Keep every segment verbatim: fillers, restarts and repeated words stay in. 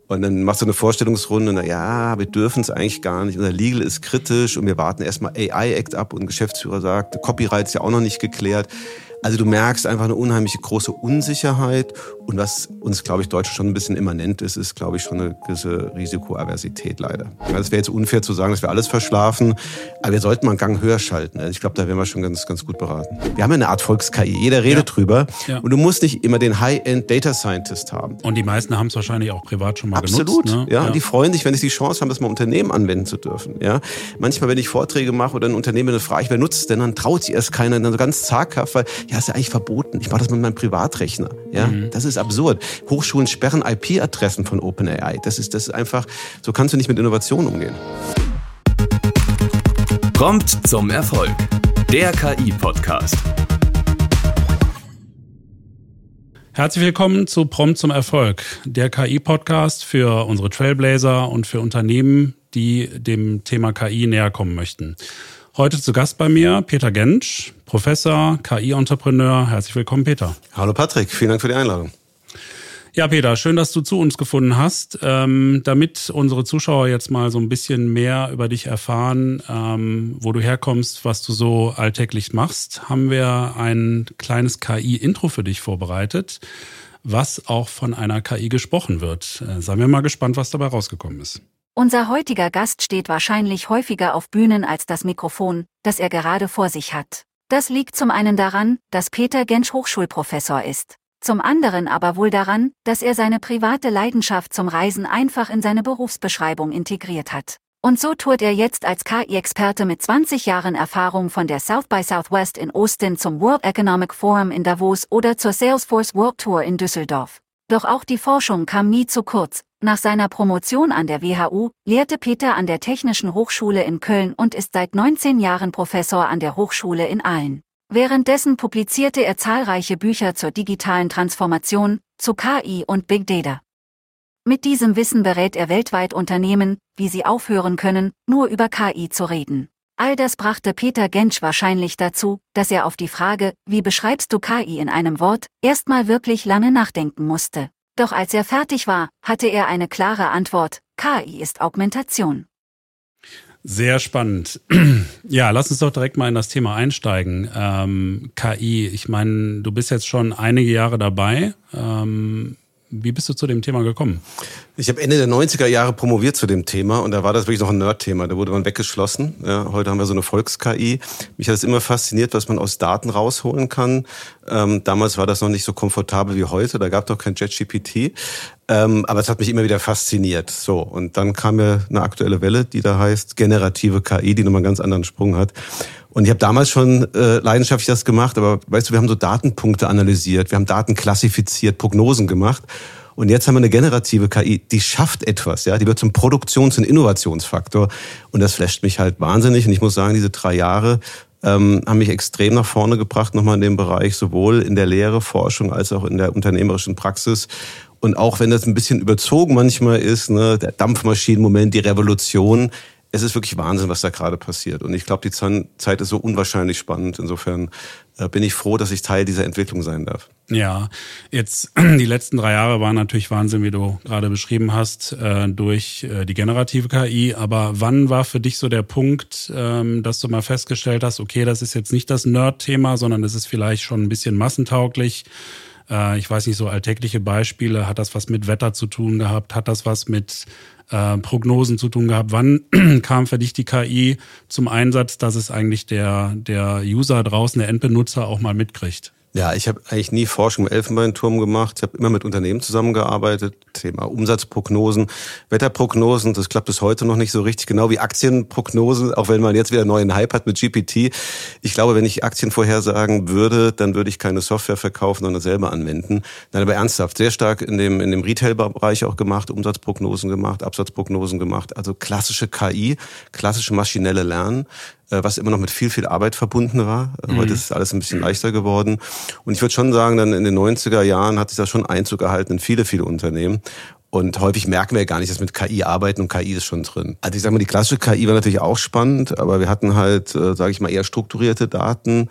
Und dann machst du eine Vorstellungsrunde und dann, ja, wir dürfen es eigentlich gar nicht. Unser Legal ist kritisch und wir warten erstmal A I-Act ab und ein Geschäftsführer sagt, Copyright ist ja auch noch nicht geklärt. Also du merkst einfach eine unheimliche große Unsicherheit und was uns, glaube ich, Deutschen schon ein bisschen immanent ist, ist, glaube ich, schon eine gewisse Risikoaversität leider. Ja, das wäre jetzt unfair zu sagen, dass wir alles verschlafen, aber wir sollten mal einen Gang höher schalten. Also ich glaube, da wären wir schon ganz, ganz gut beraten. Wir haben ja eine Art Volks-K I, jeder redet ja. drüber ja. und du musst nicht immer den High-End-Data-Scientist haben. Und die meisten haben es wahrscheinlich auch privat schon mal Absolut, genutzt. Absolut, ne? ja. ja. Die freuen sich, wenn sie die Chance haben, das mal Unternehmen anwenden zu dürfen. Ja. Manchmal, wenn ich Vorträge mache oder ein Unternehmen eine Frage, wer nutzt es denn, dann traut sich erst keiner, dann so ganz zaghaft, weil ja, ist ja eigentlich verboten. Ich mache das mit meinem Privatrechner. Ja, mhm. Das ist absurd. Hochschulen sperren I P-Adressen von OpenAI. Das ist, das ist einfach, so kannst du nicht mit Innovation umgehen. Prompt zum Erfolg. Der K I-Podcast. Herzlich willkommen zu Prompt zum Erfolg. Der K I-Podcast für unsere Trailblazer und für Unternehmen, die dem Thema K I näher kommen möchten. Heute zu Gast bei mir Peter Gentsch, Professor, K I-Entrepreneur. Herzlich willkommen, Peter. Hallo Patrick, vielen Dank für die Einladung. Ja, Peter, schön, dass du zu uns gefunden hast. Ähm, damit unsere Zuschauer jetzt mal so ein bisschen mehr über dich erfahren, ähm, wo du herkommst, was du so alltäglich machst, haben wir ein kleines K I-Intro für dich vorbereitet, was auch von einer K I gesprochen wird. Äh, seien wir mal gespannt, was dabei rausgekommen ist. Unser heutiger Gast steht wahrscheinlich häufiger auf Bühnen als das Mikrofon, das er gerade vor sich hat. Das liegt zum einen daran, dass Peter Gentsch Hochschulprofessor ist. Zum anderen aber wohl daran, dass er seine private Leidenschaft zum Reisen einfach in seine Berufsbeschreibung integriert hat. Und so tourt er jetzt als K I-Experte mit zwanzig Jahren Erfahrung von der South by Southwest in Austin zum World Economic Forum in Davos oder zur Salesforce World Tour in Düsseldorf. Doch auch die Forschung kam nie zu kurz. Nach seiner Promotion an der W H U lehrte Peter an der Technischen Hochschule in Köln und ist seit neunzehn Jahren Professor an der Hochschule in Aalen. Währenddessen publizierte er zahlreiche Bücher zur digitalen Transformation, zu K I und Big Data. Mit diesem Wissen berät er weltweit Unternehmen, wie sie aufhören können, nur über K I zu reden. All das brachte Peter Gentsch wahrscheinlich dazu, dass er auf die Frage, wie beschreibst du K I in einem Wort, erstmal wirklich lange nachdenken musste. Doch als er fertig war, hatte er eine klare Antwort: K I ist Augmentation. Sehr spannend. Ja, lass uns doch direkt mal in das Thema einsteigen. Ähm, K I, ich meine, du bist jetzt schon einige Jahre dabei. Ähm, wie bist du zu dem Thema gekommen? Ich habe Ende der neunziger Jahre promoviert zu dem Thema und da war das wirklich noch ein Nerd-Thema. Da wurde man weggeschlossen. Ja, heute haben wir so eine Volks-K I. Mich hat es immer fasziniert, was man aus Daten rausholen kann. Ähm, damals war das noch nicht so komfortabel wie heute. Da gab es doch kein ChatGPT. Ähm, aber es hat mich immer wieder fasziniert. So, und dann kam mir eine aktuelle Welle, die da heißt generative K I, die nochmal einen ganz anderen Sprung hat. Und ich habe damals schon äh, leidenschaftlich das gemacht, aber weißt du, wir haben so Datenpunkte analysiert, wir haben Daten klassifiziert, Prognosen gemacht. Und jetzt haben wir eine generative K I, die schafft etwas, ja, die wird zum Produktions- und Innovationsfaktor. Und das flasht mich halt wahnsinnig. Und ich muss sagen, diese drei Jahre ähm, haben mich extrem nach vorne gebracht, nochmal in dem Bereich, sowohl in der Lehre, Forschung als auch in der unternehmerischen Praxis. Und auch wenn das ein bisschen überzogen manchmal ist, ne, der Dampfmaschinenmoment, die Revolution, es ist wirklich Wahnsinn, was da gerade passiert. Und ich glaube, die Zeit ist so unwahrscheinlich spannend. Insofern äh, bin ich froh, dass ich Teil dieser Entwicklung sein darf. Ja, jetzt die letzten drei Jahre waren natürlich Wahnsinn, wie du gerade beschrieben hast, äh, durch äh, die generative K I. Aber wann war für dich so der Punkt, ähm, dass du mal festgestellt hast, okay, das ist jetzt nicht das Nerd-Thema, sondern das ist vielleicht schon ein bisschen massentauglich? Äh, ich weiß nicht, so alltägliche Beispiele. Hat das was mit Wetter zu tun gehabt? Hat das was mit Äh, Prognosen zu tun gehabt? Wann kam für dich die K I zum Einsatz, dass es eigentlich der, der User draußen, der Endbenutzer auch mal mitkriegt? Ja, ich habe eigentlich nie Forschung im Elfenbeinturm gemacht. Ich habe immer mit Unternehmen zusammengearbeitet. Thema Umsatzprognosen, Wetterprognosen, das klappt bis heute noch nicht so richtig. Genau wie Aktienprognosen, auch wenn man jetzt wieder einen neuen Hype hat mit G P T. Ich glaube, wenn ich Aktien vorhersagen würde, dann würde ich keine Software verkaufen, sondern selber anwenden. Nein, aber ernsthaft, sehr stark in dem, in dem Retail-Bereich auch gemacht, Umsatzprognosen gemacht, Absatzprognosen gemacht. Also klassische K I, klassische maschinelle Lernen, was immer noch mit viel, viel Arbeit verbunden war. Mhm. Heute ist alles ein bisschen leichter geworden. Und ich würde schon sagen, dann in den neunziger Jahren hat sich das schon Einzug gehalten in viele, viele Unternehmen. Und häufig merken wir ja gar nicht, dass wir mit K I arbeiten und K I ist schon drin. Also ich sage mal, die klassische K I war natürlich auch spannend, aber wir hatten halt, äh, sage ich mal, eher strukturierte Daten.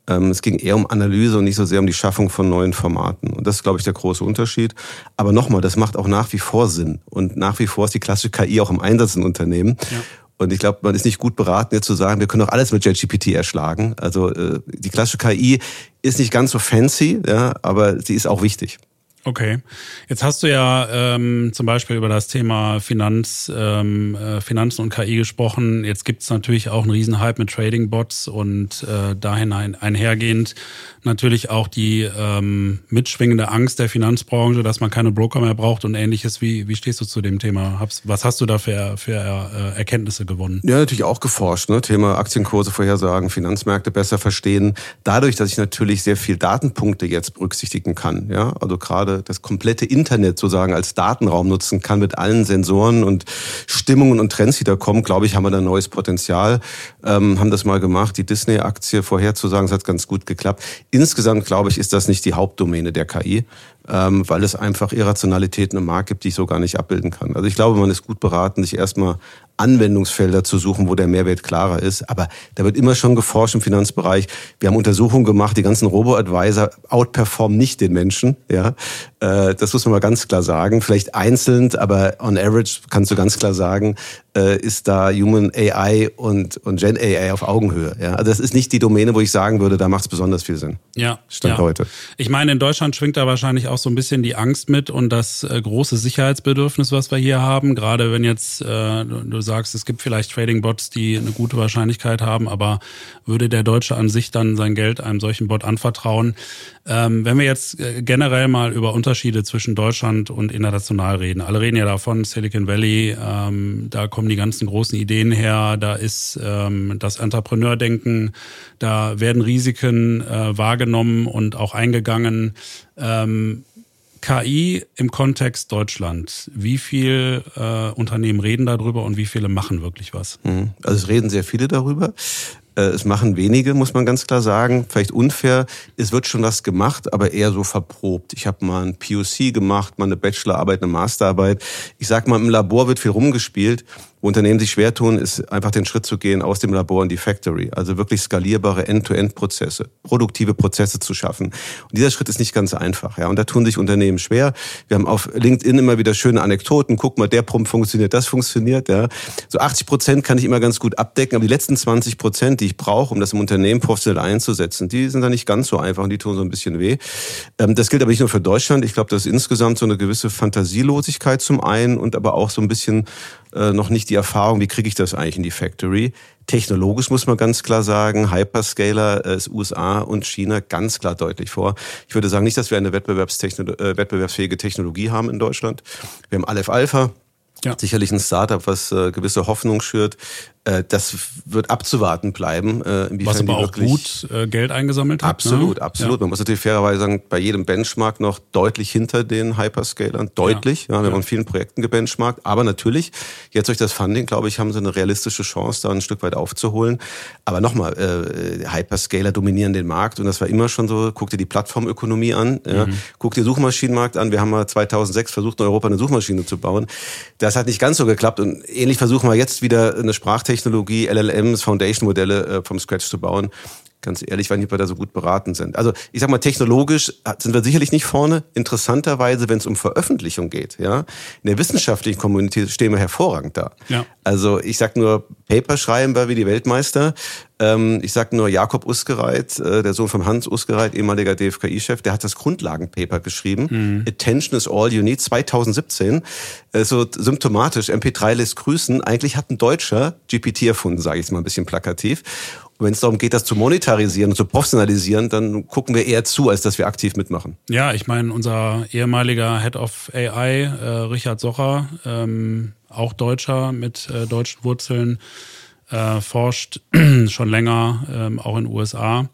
Ähm, es ging eher um Analyse und nicht so sehr um die Schaffung von neuen Formaten. Und das ist, glaube ich, der große Unterschied. Aber nochmal, das macht auch nach wie vor Sinn. Und nach wie vor ist die klassische K I auch im Einsatz in Unternehmen. Ja. Und ich glaube, man ist nicht gut beraten, jetzt zu sagen, wir können auch alles mit ChatGPT erschlagen. Also äh, die klassische K I ist nicht ganz so fancy, ja, aber sie ist auch wichtig. Okay, jetzt hast du ja ähm, zum Beispiel über das Thema Finanz, ähm, äh, Finanzen und K I gesprochen. Jetzt gibt es natürlich auch einen Riesenhype mit Trading-Bots und äh, dahin ein, einhergehend natürlich auch die ähm, mitschwingende Angst der Finanzbranche, dass man keine Broker mehr braucht und Ähnliches. Wie, wie stehst du zu dem Thema? Was hast du da für, für äh, Erkenntnisse gewonnen? Ja, natürlich auch geforscht. Ne? Thema Aktienkurse vorhersagen, Finanzmärkte besser verstehen. Dadurch, dass ich natürlich sehr viel Datenpunkte jetzt berücksichtigen kann. Ja, also gerade das komplette Internet sozusagen als Datenraum nutzen kann mit allen Sensoren und Stimmungen und Trends, die da kommen, glaube ich, haben wir da neues Potenzial. Ähm, haben das mal gemacht, die Disney-Aktie vorherzusagen, es hat ganz gut geklappt. Insgesamt, glaube ich, ist das nicht die Hauptdomäne der K I, ähm, weil es einfach Irrationalitäten im Markt gibt, die ich so gar nicht abbilden kann. Also ich glaube, man ist gut beraten, sich erstmal Anwendungsfelder zu suchen, wo der Mehrwert klarer ist. Aber da wird immer schon geforscht im Finanzbereich. Wir haben Untersuchungen gemacht, die ganzen Robo-Advisor outperformen nicht den Menschen. Ja, äh, das muss man mal ganz klar sagen. Vielleicht einzeln, aber on average kannst du ganz klar sagen, äh, ist da Human A I und, und Gen A I auf Augenhöhe. Ja, also das ist nicht die Domäne, wo ich sagen würde, da macht es besonders viel Sinn. Ja, Stand ja. heute. Ich meine, in Deutschland schwingt da wahrscheinlich auch so ein bisschen die Angst mit und das äh, große Sicherheitsbedürfnis, was wir hier haben. Gerade wenn jetzt äh, du, du sagst, es gibt vielleicht Trading-Bots, die eine gute Wahrscheinlichkeit haben, aber würde der Deutsche an sich dann sein Geld einem solchen Bot anvertrauen? Ähm, wenn wir jetzt äh, generell mal über Unterschiede zwischen Deutschland und international reden. Alle reden ja davon, Silicon Valley, ähm, da kommen die ganzen großen Ideen her, da ist ähm, das Entrepreneurdenken, da werden Risiken äh, wahrgenommen und auch eingegangen. Ähm, K I im Kontext Deutschland. Wie viele äh, Unternehmen reden darüber und wie viele machen wirklich was? Also es reden sehr viele darüber. Es machen wenige, muss man ganz klar sagen. Vielleicht unfair. Es wird schon was gemacht, aber eher so verprobt. Ich habe mal ein P O C gemacht, mal eine Bachelorarbeit, eine Masterarbeit. Ich sag mal, im Labor wird viel rumgespielt. Wo Unternehmen sich schwer tun, ist einfach den Schritt zu gehen aus dem Labor in die Factory. Also wirklich skalierbare End-to-End-Prozesse, produktive Prozesse zu schaffen. Und dieser Schritt ist nicht ganz einfach. Ja, und da tun sich Unternehmen schwer. Wir haben auf LinkedIn immer wieder schöne Anekdoten. Guck mal, der Prompt funktioniert, das funktioniert. Ja, so achtzig Prozent kann ich immer ganz gut abdecken, aber die letzten zwanzig Prozent, die ich brauche, um das im Unternehmen professionell einzusetzen, die sind da nicht ganz so einfach und die tun so ein bisschen weh. Das gilt aber nicht nur für Deutschland. Ich glaube, das ist insgesamt so eine gewisse Fantasielosigkeit zum einen und aber auch so ein bisschen äh, noch nicht die Erfahrung, wie kriege ich das eigentlich in die Factory. Technologisch muss man ganz klar sagen, Hyperscaler äh, ist U S A und China ganz klar deutlich vor. Ich würde sagen nicht, dass wir eine Wettbewerbstechno- äh, wettbewerbsfähige Technologie haben in Deutschland. Wir haben Aleph Alpha. Ja. Sicherlich ein Startup, was äh, gewisse Hoffnung schürt. Äh, das wird abzuwarten bleiben. Äh, inwiefern was aber die auch gut äh, Geld eingesammelt hat. Absolut, ne? absolut. Ja. Man muss natürlich fairerweise sagen, bei jedem Benchmark noch deutlich hinter den Hyperscalern. Deutlich. Ja. Ja, wir ja. haben in vielen Projekten gebenchmarkt. Aber natürlich, jetzt durch das Funding, glaube ich, haben sie eine realistische Chance, da ein Stück weit aufzuholen. Aber nochmal, äh, Hyperscaler dominieren den Markt. Und das war immer schon so. Guck dir die Plattformökonomie an. Ja. Mhm. Guck dir den Suchmaschinenmarkt an. Wir haben mal zweitausendsechs versucht, in Europa eine Suchmaschine zu bauen. Das hat nicht ganz so geklappt und ähnlich versuchen wir jetzt wieder eine Sprachtechnologie, L L Ms, Foundation-Modelle äh, vom Scratch zu bauen. Ganz ehrlich, weil nicht wir da so gut beraten sind. Also ich sag mal, technologisch sind wir sicherlich nicht vorne. Interessanterweise, wenn es um Veröffentlichung geht, ja, in der wissenschaftlichen Community stehen wir hervorragend da. Ja. Also ich sag nur, Paper schreiben wir wie die Weltmeister. Ähm, ich sag nur, Jakob Usgereit, äh, der Sohn von Hans Usgereit, ehemaliger D F K I-Chef, der hat das Grundlagenpaper geschrieben. Mhm. Attention is all you need, zweitausendsiebzehn. Äh, so symptomatisch, M P drei lässt grüßen. Eigentlich hat ein Deutscher G P T erfunden, sage ich jetzt mal ein bisschen plakativ. Und wenn es darum geht, das zu monetarisieren und zu professionalisieren, dann gucken wir eher zu, als dass wir aktiv mitmachen. Ja, ich meine, unser ehemaliger Head of A I, äh, Richard Socher, ähm, auch Deutscher mit äh, deutschen Wurzeln, äh, forscht schon länger, ähm, auch in den U S A.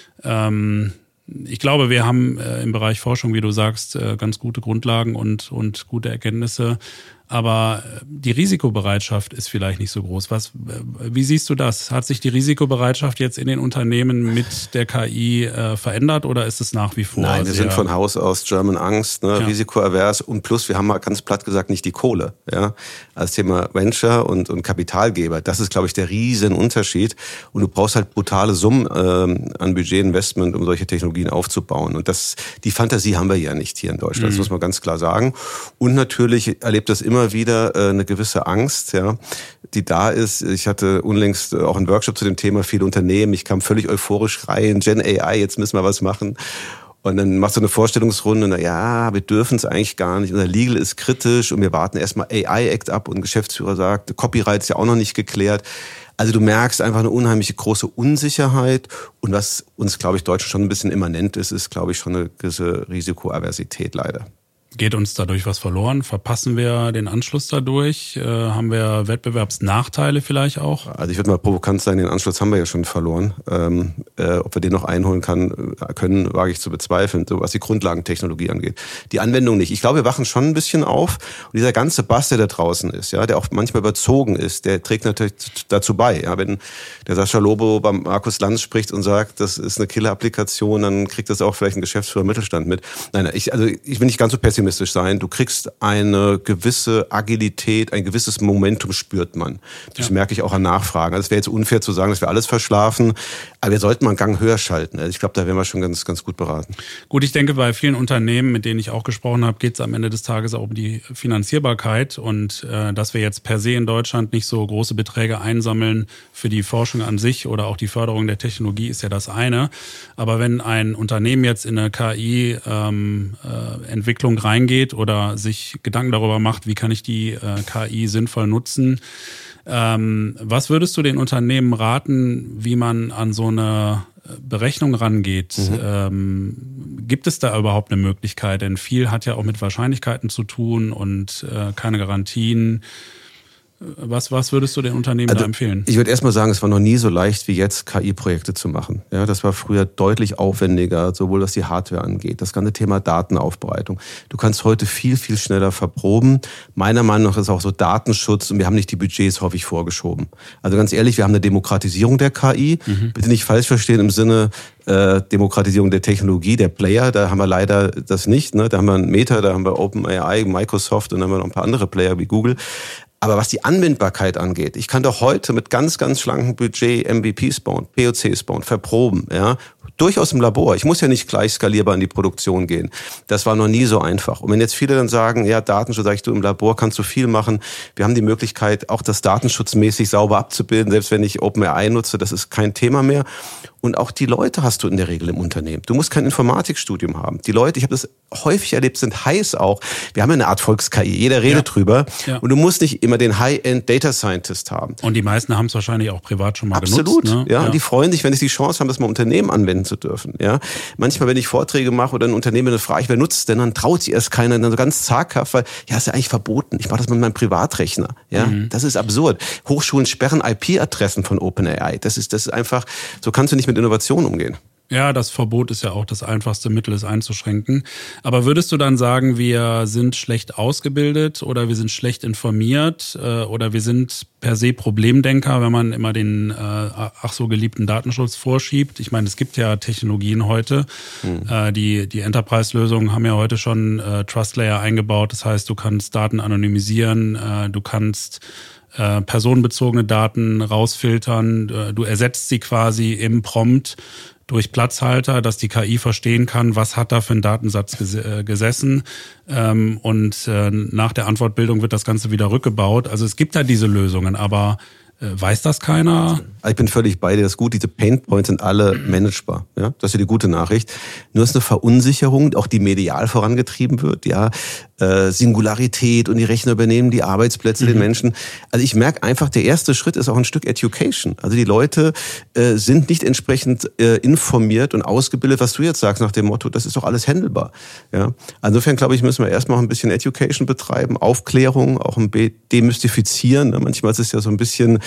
Ähm, ich glaube, wir haben äh, im Bereich Forschung, wie du sagst, äh, ganz gute Grundlagen und, und gute Erkenntnisse. aber die Risikobereitschaft ist vielleicht nicht so groß. Was, wie siehst du das? Hat sich die Risikobereitschaft jetzt in den Unternehmen mit der K I äh, verändert oder ist es nach wie vor? Nein, wir sind von Haus aus German Angst, ne, ja. risikoavers und plus, wir haben mal ganz platt gesagt nicht die Kohle. Ja, als Thema Venture und, und Kapitalgeber, das ist, glaube ich, der riesen Unterschied. Und du brauchst halt brutale Summen ähm, an Budgetinvestment, um solche Technologien aufzubauen. Und das, die Fantasie haben wir ja nicht hier in Deutschland, mhm. das muss man ganz klar sagen. Und natürlich erlebt das immer wieder äh, eine gewisse Angst, ja, die da ist. Ich hatte unlängst auch einen Workshop zu dem Thema, viele Unternehmen. Ich kam völlig euphorisch rein, Gen A I, jetzt müssen wir was machen. Und dann machst du eine Vorstellungsrunde und ja, wir dürfen es eigentlich gar nicht. Unser Legal ist kritisch und wir warten erstmal A I-Act ab und ein Geschäftsführer sagt, Copyright ist ja auch noch nicht geklärt. Also du merkst einfach eine unheimliche große Unsicherheit und was uns, glaube ich, Deutschen schon ein bisschen immanent ist, ist, glaube ich, schon eine gewisse Risikoaversität leider. Geht uns dadurch was verloren? Verpassen wir den Anschluss dadurch? Äh, haben wir Wettbewerbsnachteile vielleicht auch? Also ich würde mal provokant sein, den Anschluss haben wir ja schon verloren. Ähm, äh, ob wir den noch einholen kann, können, wage ich zu bezweifeln, so was die Grundlagentechnologie angeht. Die Anwendung nicht. Ich glaube, wir wachen schon ein bisschen auf. Und dieser ganze Bass, der da draußen ist, ja, der auch manchmal überzogen ist, der trägt natürlich dazu bei. Ja, wenn der Sascha Lobo beim Markus Lanz spricht und sagt, das ist eine Killer-Applikation, dann kriegt das auch vielleicht ein Geschäftsführer Mittelstand mit. Nein, ich, also ich will nicht ganz so pessimistisch sein. Du kriegst eine gewisse Agilität, ein gewisses Momentum spürt man. Das ja. merke ich auch an Nachfragen. Also es wäre jetzt unfair zu sagen, dass wir alles verschlafen, aber wir sollten mal einen Gang höher schalten. Also ich glaube, da wären wir schon ganz, ganz gut beraten. Gut, ich denke, bei vielen Unternehmen, mit denen ich auch gesprochen habe, geht es am Ende des Tages auch um die Finanzierbarkeit und äh, dass wir jetzt per se in Deutschland nicht so große Beträge einsammeln für die Forschung an sich oder auch die Förderung der Technologie ist ja das eine. Aber wenn ein Unternehmen jetzt in eine K I-Entwicklung ähm, äh, reingeht oder sich Gedanken darüber macht, wie kann ich die äh, K I sinnvoll nutzen. Ähm, was würdest du den Unternehmen raten, wie man an so eine Berechnung rangeht? Mhm. Ähm, gibt es da überhaupt eine Möglichkeit? Denn viel hat ja auch mit Wahrscheinlichkeiten zu tun und äh, keine Garantien. Was, was würdest du den Unternehmen also, da empfehlen? Ich würde erstmal sagen, es war noch nie so leicht wie jetzt, K I-Projekte zu machen. Ja, das war früher deutlich aufwendiger, sowohl was die Hardware angeht. Das ganze Thema Datenaufbereitung. Du kannst heute viel, viel schneller verproben. Meiner Meinung nach ist auch so Datenschutz und wir haben nicht die Budgets häufig vorgeschoben. Also ganz ehrlich, wir haben eine Demokratisierung der K I. Mhm. Bitte nicht falsch verstehen im Sinne äh, Demokratisierung der Technologie, der Player. Da haben wir leider das nicht. Ne? Da haben wir ein Meta, da haben wir OpenAI, Microsoft und dann haben wir noch ein paar andere Player wie Google. Aber was die Anwendbarkeit angeht, ich kann doch heute mit ganz, ganz schlankem Budget M V Ps bauen, P O Cs bauen, verproben, ja. Durchaus im Labor. Ich muss ja nicht gleich skalierbar in die Produktion gehen. Das war noch nie so einfach. Und wenn jetzt viele dann sagen, ja, Datenschutz, sag ich, du im Labor kannst du viel machen. Wir haben die Möglichkeit, auch das datenschutzmäßig sauber abzubilden. Selbst wenn ich OpenAI nutze, das ist kein Thema mehr. Und auch die Leute hast du in der Regel im Unternehmen. Du musst kein Informatikstudium haben. Die Leute, ich habe das häufig erlebt, sind heiß auch. Wir haben ja eine Art Volks-K I. Jeder redet ja. drüber. Ja. Und du musst nicht immer den High-End Data Scientist haben. Und die meisten haben es wahrscheinlich auch privat schon mal Absolut, genutzt. Ne? Ja. ja. Und die freuen sich, wenn sie die Chance haben, das mal im Unternehmen anwenden zu dürfen. Ja. Manchmal, wenn ich Vorträge mache oder ein Unternehmen eine Frage, wer nutzt denn, dann traut sich erst keiner, dann so ganz zaghaft, weil, ja, ist ja eigentlich verboten. Ich mache das mit meinem Privatrechner. Ja. Mhm. Das ist absurd. Hochschulen sperren I P-Adressen von OpenAI. Das ist, das ist einfach, so kannst du nicht mit Innovation umgehen. Ja, das Verbot ist ja auch das einfachste Mittel, es einzuschränken. Aber würdest du dann sagen, wir sind schlecht ausgebildet oder wir sind schlecht informiert äh, oder wir sind per se Problemdenker, wenn man immer den äh, ach so geliebten Datenschutz vorschiebt? Ich meine, es gibt ja Technologien heute. Mhm. Äh, die die Enterprise-Lösungen haben ja heute schon äh, Trust Layer eingebaut. Das heißt, du kannst Daten anonymisieren, äh, du kannst äh, personenbezogene Daten rausfiltern, äh, du ersetzt sie quasi im Prompt durch Platzhalter, dass die K I verstehen kann, was hat da für ein Datensatz gesessen. Und nach der Antwortbildung wird das Ganze wieder rückgebaut. Also es gibt da diese Lösungen, aber weiß das keiner? Ich bin völlig bei dir. Das ist gut. Diese Painpoints sind alle managebar. Ja, das ist ja die gute Nachricht. Nur ist eine Verunsicherung, auch die medial vorangetrieben wird. Ja, äh, Singularität und die Rechner übernehmen die Arbeitsplätze mhm. den Menschen. Also ich merke einfach, der erste Schritt ist auch ein Stück Education. Also die Leute äh, sind nicht entsprechend äh, informiert und ausgebildet, was du jetzt sagst nach dem Motto, das ist doch alles handelbar. Ja, insofern glaube ich, müssen wir erstmal ein bisschen Education betreiben, Aufklärung, auch ein Demystifizieren. Manchmal ist es ja so ein bisschen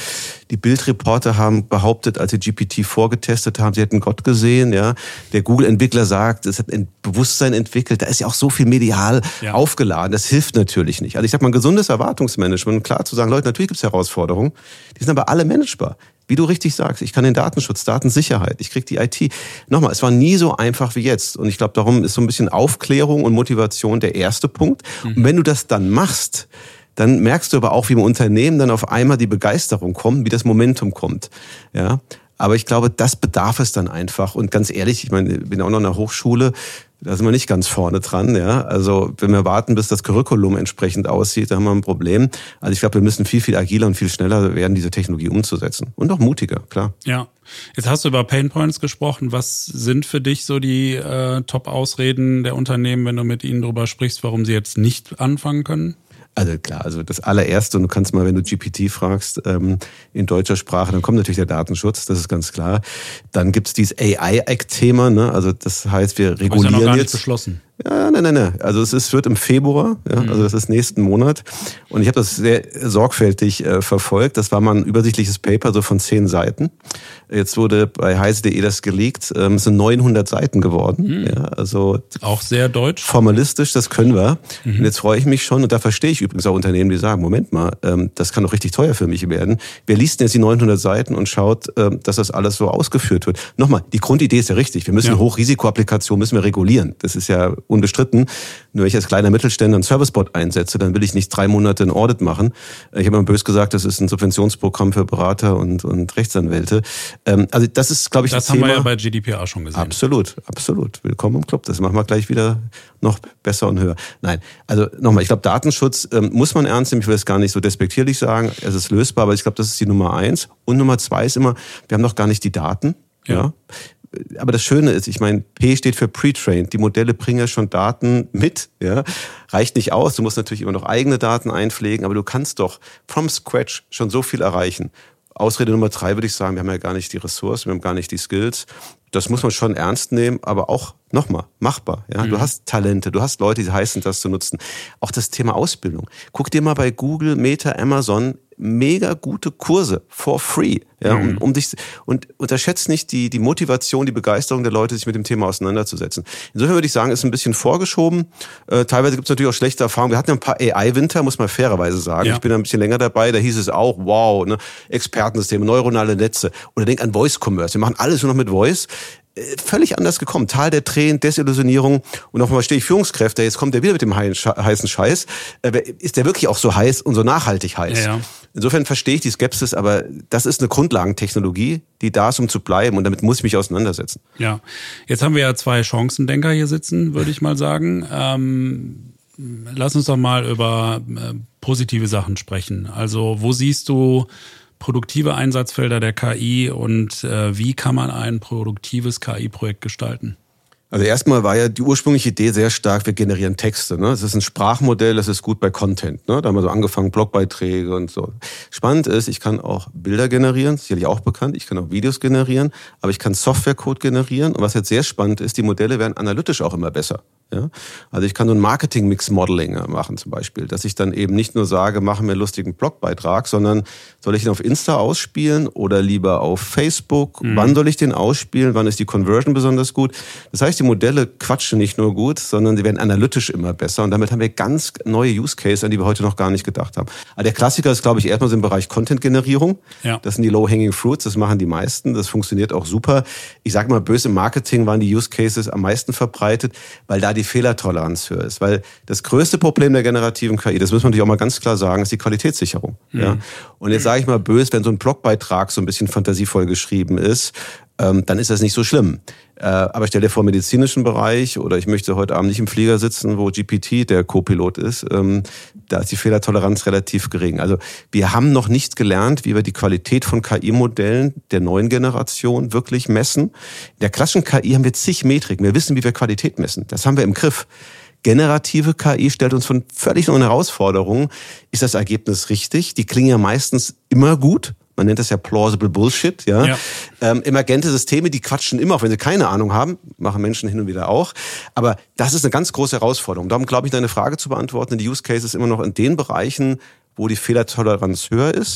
Die Bild-Reporter haben behauptet, als sie G P T vorgetestet haben, sie hätten Gott gesehen. Ja, der Google-Entwickler sagt, es hat ein Bewusstsein entwickelt. Da ist ja auch so viel medial ja. aufgeladen. Das hilft natürlich nicht. Also ich sag mal, ein gesundes Erwartungsmanagement, klar zu sagen, Leute, natürlich gibt es Herausforderungen. Die sind aber alle managebar. Wie du richtig sagst, ich kann den Datenschutz, Datensicherheit, ich krieg die I T. Nochmal, es war nie so einfach wie jetzt. Und ich glaube, darum ist so ein bisschen Aufklärung und Motivation der erste Punkt. Mhm. Und wenn du das dann machst, dann merkst du aber auch, wie im Unternehmen dann auf einmal die Begeisterung kommt, wie das Momentum kommt. Ja. Aber ich glaube, das bedarf es dann einfach. Und ganz ehrlich, ich meine, ich bin auch noch in der Hochschule, da sind wir nicht ganz vorne dran. Ja, also wenn wir warten, bis das Curriculum entsprechend aussieht, dann haben wir ein Problem. Also ich glaube, wir müssen viel, viel agiler und viel schneller werden, diese Technologie umzusetzen. Und auch mutiger, klar. Ja, jetzt hast du über Painpoints gesprochen. Was sind für dich so die äh, Top-Ausreden der Unternehmen, wenn du mit ihnen darüber sprichst, warum sie jetzt nicht anfangen können? Also klar, also das allererste, und du kannst mal, wenn du G P T fragst, ähm, in deutscher Sprache, dann kommt natürlich der Datenschutz, das ist ganz klar. Dann gibt's dieses A I-Act-Thema, ne? Also das heißt, wir regulieren jetzt. Das ist ja noch gar nicht beschlossen. Ja, nein, nein, nein. Also es ist, wird im Februar, ja, mhm. also das ist nächsten Monat. Und ich habe das sehr sorgfältig äh, verfolgt. Das war mal ein übersichtliches Paper, so von zehn Seiten. Jetzt wurde bei heise punkt de das geleakt. Ähm, es sind neunhundert Seiten geworden. Mhm. Ja, also auch sehr deutsch. Formalistisch, das können wir. Mhm. Und jetzt freue ich mich schon. Und da verstehe ich übrigens auch Unternehmen, die sagen, Moment mal, ähm, das kann doch richtig teuer für mich werden. Wer liest denn jetzt die neunhundert Seiten und schaut, ähm, dass das alles so ausgeführt wird? Nochmal, die Grundidee ist ja richtig. Wir müssen ja. Hochrisikoapplikationen müssen wir regulieren. Das ist ja unbestritten. Nur wenn ich als kleiner Mittelständler einen Servicebot einsetze, dann will ich nicht drei Monate ein Audit machen. Ich habe mal bös gesagt, das ist ein Subventionsprogramm für Berater und, und Rechtsanwälte. Ähm, also das ist, glaube ich, das haben Thema. Wir ja bei G D P R schon gesehen. Absolut, absolut. Willkommen im Club. Das machen wir gleich wieder noch besser und höher. Nein, also nochmal, ich glaube, Datenschutz ähm, muss man ernst nehmen. Ich will es gar nicht so despektierlich sagen. Es ist lösbar, aber ich glaube, das ist die Nummer eins. Und Nummer zwei ist immer, wir haben noch gar nicht die Daten. Ja. ja. Aber das Schöne ist, ich meine, P steht für Pre-Trained. Die Modelle bringen ja schon Daten mit. Ja, reicht nicht aus. Du musst natürlich immer noch eigene Daten einpflegen, aber du kannst doch from scratch schon so viel erreichen. Ausrede Nummer drei würde ich sagen, wir haben ja gar nicht die Ressourcen, wir haben gar nicht die Skills. Das muss man schon ernst nehmen, aber auch nochmal machbar. Ja, mhm. Du hast Talente, du hast Leute, die heißen, das zu nutzen. Auch das Thema Ausbildung. Guck dir mal bei Google, Meta, Amazon mega gute Kurse for free. Ja, mhm. um, um dich und unterschätzt nicht die die Motivation, die Begeisterung der Leute, sich mit dem Thema auseinanderzusetzen. Insofern würde ich sagen, ist ein bisschen vorgeschoben. Äh, teilweise gibt es natürlich auch schlechte Erfahrungen. Wir hatten ja ein paar A I-Winter, muss man fairerweise sagen. Ja. Ich bin da ein bisschen länger dabei. Da hieß es auch, wow, ne, Expertensysteme, neuronale Netze. Oder denk an Voice Commerce. Wir machen alles nur noch mit Voice. Völlig anders gekommen. Tal der Tränen, Desillusionierung. Und auf einmal stehe ich Führungskräfte, jetzt kommt der wieder mit dem heißen Scheiß. Ist der wirklich auch so heiß und so nachhaltig heiß? Ja, ja. Insofern verstehe ich die Skepsis, aber das ist eine Grundlagentechnologie, die da ist, um zu bleiben. Und damit muss ich mich auseinandersetzen. Ja, jetzt haben wir ja zwei Chancendenker hier sitzen, würde ich mal sagen. Ähm, lass uns doch mal über äh, positive Sachen sprechen. Also wo siehst du produktive Einsatzfelder der K I und äh, wie kann man ein produktives K I-Projekt gestalten? Also erstmal war ja die ursprüngliche Idee sehr stark, wir generieren Texte. Ne? Das ist ein Sprachmodell, das ist gut bei Content. Ne? Da haben wir so angefangen, Blogbeiträge und so. Spannend ist, ich kann auch Bilder generieren, sicherlich auch bekannt. Ich kann auch Videos generieren, aber ich kann Softwarecode generieren. Und was jetzt sehr spannend ist, die Modelle werden analytisch auch immer besser. Ja? Also ich kann so ein Marketing-Mix-Modeling machen zum Beispiel, dass ich dann eben nicht nur sage, machen wir einen lustigen Blogbeitrag, sondern soll ich ihn auf Insta ausspielen oder lieber auf Facebook? Mhm. Wann soll ich den ausspielen? Wann ist die Conversion besonders gut? Das heißt, die Modelle quatschen nicht nur gut, sondern sie werden analytisch immer besser. Und damit haben wir ganz neue Use Cases, an die wir heute noch gar nicht gedacht haben. Aber der Klassiker ist, glaube ich, erstmal so im Bereich Content-Generierung. Ja. Das sind die Low-Hanging Fruits, das machen die meisten. Das funktioniert auch super. Ich sage mal, böse im Marketing waren die Use Cases am meisten verbreitet, weil da die Fehlertoleranz höher ist. Weil das größte Problem der generativen K I, das muss man natürlich auch mal ganz klar sagen, ist die Qualitätssicherung. Mhm. Ja. Und jetzt sage ich mal böse, wenn so ein Blogbeitrag so ein bisschen fantasievoll geschrieben ist, ähm, dann ist das nicht so schlimm. Äh, aber stell dir vor, im medizinischen Bereich, oder ich möchte heute Abend nicht im Flieger sitzen, wo G P T der Co-Pilot ist, ähm, da ist die Fehlertoleranz relativ gering. Also wir haben noch nicht gelernt, wie wir die Qualität von K I-Modellen der neuen Generation wirklich messen. In der klassischen K I haben wir zig Metriken. Wir wissen, wie wir Qualität messen. Das haben wir im Griff. Generative K I stellt uns von völlig neuen Herausforderungen. Ist das Ergebnis richtig? Die klingen ja meistens immer gut. Man nennt das ja plausible Bullshit, ja. ja. Ähm, emergente Systeme, die quatschen immer, auch wenn sie keine Ahnung haben, machen Menschen hin und wieder auch. Aber das ist eine ganz große Herausforderung. Darum glaube ich, deine Frage zu beantworten, die Use Cases immer noch in den Bereichen, wo die Fehlertoleranz höher ist.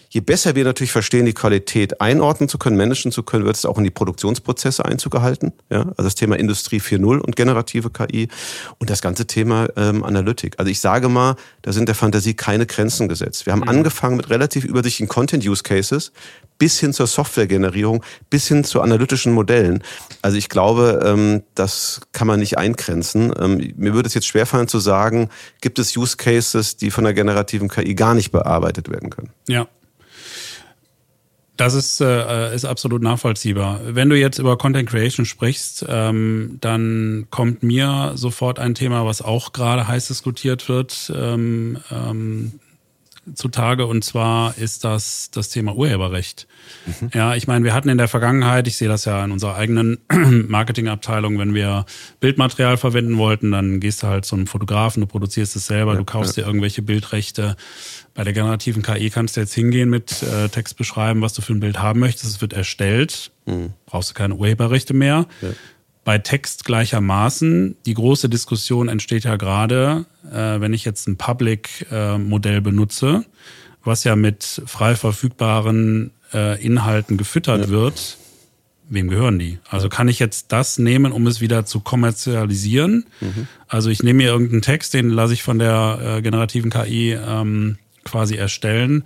je besser wir natürlich verstehen, die Qualität einordnen zu können, managen zu können, wird es auch in die Produktionsprozesse Einzug gehalten. Ja? Also das Thema Industrie vier Punkt null und generative K I und das ganze Thema ähm, Analytik. Also ich sage mal, da sind der Fantasie keine Grenzen gesetzt. Wir haben mhm. angefangen mit relativ übersichtlichen Content-Use-Cases bis hin zur Softwaregenerierung, bis hin zu analytischen Modellen. Also ich glaube, ähm, das kann man nicht eingrenzen. Ähm, mir würde es jetzt schwerfallen zu sagen, gibt es Use Cases, die von der generativen K I gar nicht bearbeitet werden können. Ja. Das ist, äh, ist absolut nachvollziehbar. Wenn du jetzt über Content Creation sprichst, ähm, dann kommt mir sofort ein Thema, was auch gerade heiß diskutiert wird, ähm, ähm, zutage, und zwar ist das das Thema Urheberrecht. Mhm. Ja, ich meine, wir hatten in der Vergangenheit, ich sehe das ja in unserer eigenen Marketingabteilung, wenn wir Bildmaterial verwenden wollten, dann gehst du halt zu einem Fotografen, du produzierst es selber, ja, du kaufst ja. dir irgendwelche Bildrechte. Bei der generativen K I kannst du jetzt hingehen mit äh, Text beschreiben, was du für ein Bild haben möchtest, es wird erstellt, mhm. brauchst du keine Urheberrechte mehr. Ja. Bei Text gleichermaßen. Die große Diskussion entsteht ja gerade, äh, wenn ich jetzt ein Public-Modell äh, benutze, was ja mit frei verfügbaren äh, Inhalten gefüttert ja. wird. Wem gehören die? Also kann ich jetzt das nehmen, um es wieder zu kommerzialisieren? Mhm. Also ich nehme mir irgendeinen Text, den lasse ich von der äh, generativen K I ähm, quasi erstellen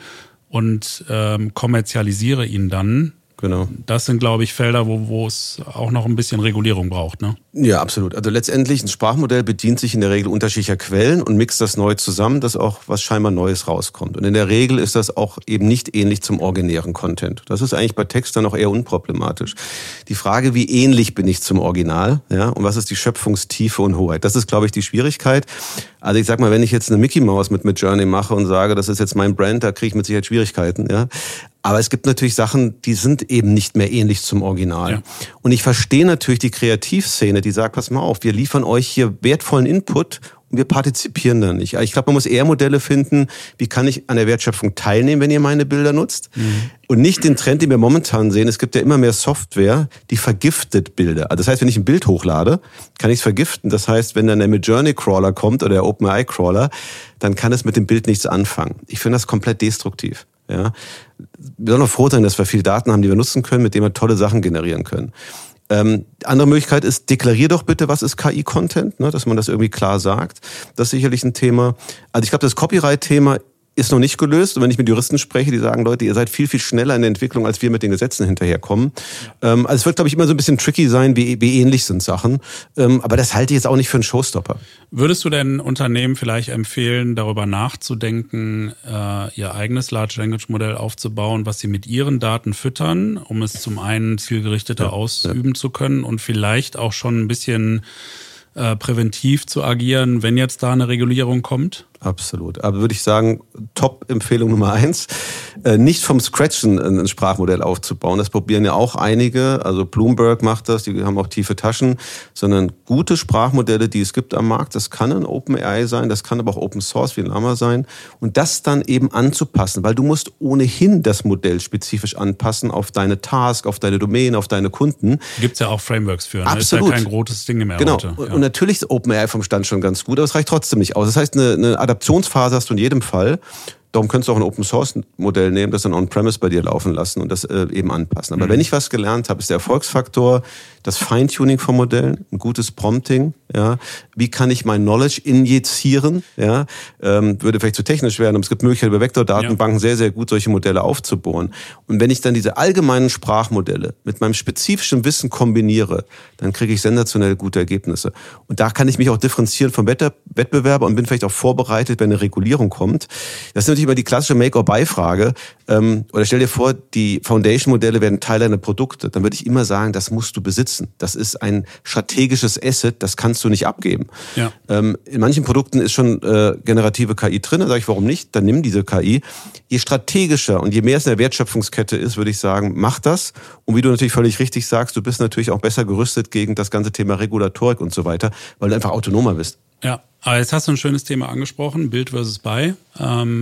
und ähm, kommerzialisiere ihn dann. Genau. Das sind, glaube ich, Felder, wo, wo es auch noch ein bisschen Regulierung braucht, ne? Ja, absolut. Also letztendlich, ein Sprachmodell bedient sich in der Regel unterschiedlicher Quellen und mixt das neu zusammen, dass auch was scheinbar Neues rauskommt. Und in der Regel ist das auch eben nicht ähnlich zum originären Content. Das ist eigentlich bei Text dann auch eher unproblematisch. Die Frage, wie ähnlich bin ich zum Original, ja, und was ist die Schöpfungstiefe und Hoheit? Das ist, glaube ich, die Schwierigkeit. Also ich sag mal, wenn ich jetzt eine Mickey Mouse mit Midjourney mache und sage, das ist jetzt mein Brand, da kriege ich mit Sicherheit Schwierigkeiten, ja. Aber es gibt natürlich Sachen, die sind eben nicht mehr ähnlich zum Original. Ja. Und ich verstehe natürlich die Kreativszene, die sagt, pass mal auf, wir liefern euch hier wertvollen Input und wir partizipieren da nicht. Ich glaube, man muss eher Modelle finden, wie kann ich an der Wertschöpfung teilnehmen, wenn ihr meine Bilder nutzt. Mhm. Und nicht den Trend, den wir momentan sehen. Es gibt ja immer mehr Software, die vergiftet Bilder. Also das heißt, wenn ich ein Bild hochlade, kann ich es vergiften. Das heißt, wenn dann der Midjourney-Crawler kommt oder der OpenAI-Crawler, dann kann es mit dem Bild nichts anfangen. Ich finde das komplett destruktiv. Ja, wir sollen auch froh sein, dass wir viel Daten haben, die wir nutzen können, mit denen wir tolle Sachen generieren können. Ähm, andere Möglichkeit ist, deklarier doch bitte, was ist K I-Content, ne, dass man das irgendwie klar sagt. Das ist sicherlich ein Thema. Also ich glaube, das Copyright-Thema ist noch nicht gelöst. Und wenn ich mit Juristen spreche, die sagen, Leute, ihr seid viel, viel schneller in der Entwicklung, als wir mit den Gesetzen hinterherkommen. Ja. Ähm, also es wird, glaube ich, immer so ein bisschen tricky sein, wie, wie ähnlich sind Sachen. Ähm, aber das halte ich jetzt auch nicht für einen Showstopper. Würdest du denn Unternehmen vielleicht empfehlen, darüber nachzudenken, äh, ihr eigenes Large Language Modell aufzubauen, was sie mit ihren Daten füttern, um es zum einen zielgerichteter ja. ausüben ja. zu können und vielleicht auch schon ein bisschen äh, präventiv zu agieren, wenn jetzt da eine Regulierung kommt? Absolut. Aber würde ich sagen, Top-Empfehlung Nummer eins, äh, nicht vom Scratch ein, ein Sprachmodell aufzubauen. Das probieren ja auch einige. Also Bloomberg macht das, die haben auch tiefe Taschen, sondern gute Sprachmodelle, die es gibt am Markt. Das kann ein OpenAI sein, das kann aber auch Open Source wie Llama sein. Und das dann eben anzupassen, weil du musst ohnehin das Modell spezifisch anpassen auf deine Task, auf deine Domain, auf deine Kunden. Gibt's ja auch Frameworks für. Ne? Absolut. Ist ja kein großes Ding mehr genau. heute. Ja. Und natürlich ist OpenAI vom Stand schon ganz gut, aber es reicht trotzdem nicht aus. Das heißt, eine, eine Adaptionsphase hast du in jedem Fall. Darum könntest du auch ein Open-Source-Modell nehmen, das dann on-premise bei dir laufen lassen und das äh, eben anpassen. Aber mhm. wenn ich was gelernt habe, ist der Erfolgsfaktor das Feintuning von Modellen, ein gutes Prompting. Ja, wie kann ich mein Knowledge injizieren? Ja, ähm, würde vielleicht zu technisch werden, aber es gibt Möglichkeiten, über Vektordatenbanken ja. sehr, sehr gut solche Modelle aufzubohren. Und wenn ich dann diese allgemeinen Sprachmodelle mit meinem spezifischen Wissen kombiniere, dann kriege ich sensationell gute Ergebnisse. Und da kann ich mich auch differenzieren vom Wettbewerber und bin vielleicht auch vorbereitet, wenn eine Regulierung kommt. Das ist natürlich immer die klassische Make-or-Buy-Frage. Ähm, oder stell dir vor, die Foundation-Modelle werden Teil deiner Produkte. Dann würde ich immer sagen, das musst du besitzen. Das ist ein strategisches Asset, das kannst du nicht abgeben. Ja. Ähm, in manchen Produkten ist schon äh, generative K I drin, da sage ich, warum nicht? Dann nimm diese K I. Je strategischer und je mehr es in der Wertschöpfungskette ist, würde ich sagen, mach das. Und wie du natürlich völlig richtig sagst, du bist natürlich auch besser gerüstet gegen das ganze Thema Regulatorik und so weiter, weil du einfach autonomer bist. Ja, aber jetzt hast du ein schönes Thema angesprochen, Build versus Buy. Ähm,